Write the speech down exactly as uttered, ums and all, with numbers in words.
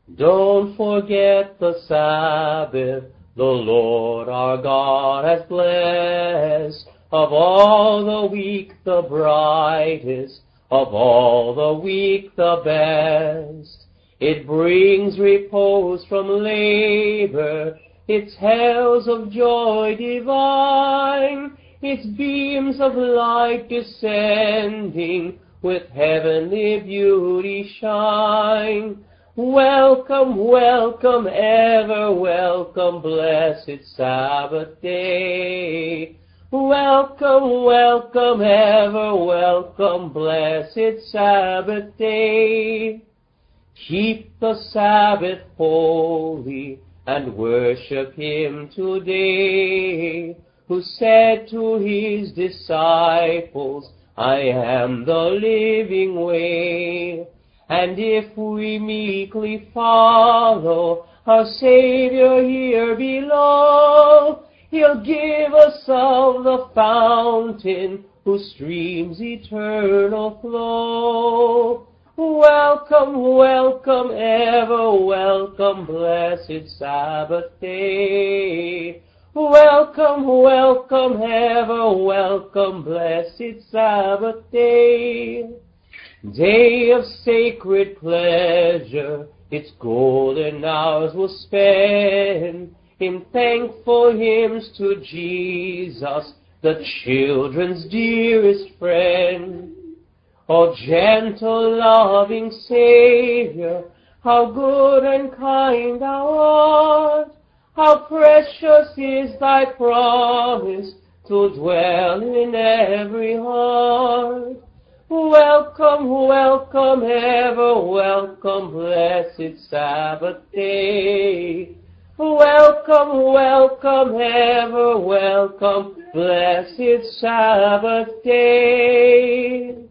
Don't forget the Sabbath, the Lord our God has blessed. Of all the week the brightest, of all the week the best. It brings repose from labor, its hells of joy divine, its beams of light descending, with heavenly beauty shine. Welcome, welcome, ever welcome, blessed Sabbath day. Welcome, welcome, ever welcome, blessed Sabbath day. Keep the Sabbath holy and worship Him today, who said to His disciples, I am the living way. And if we meekly follow our Savior here below, He'll give us of the fountain whose streams eternal flow. Welcome, welcome, ever welcome, blessed Sabbath day. Welcome, welcome, ever welcome, blessed Sabbath day. Day of sacred pleasure, its golden hours will spend in thankful hymns to Jesus, the children's dearest friend. O gentle, loving Savior, how good and kind thou art, how precious is thy promise to dwell in every heart. Welcome, welcome, ever welcome, blessed Sabbath day. Welcome, welcome, ever welcome, blessed Sabbath day.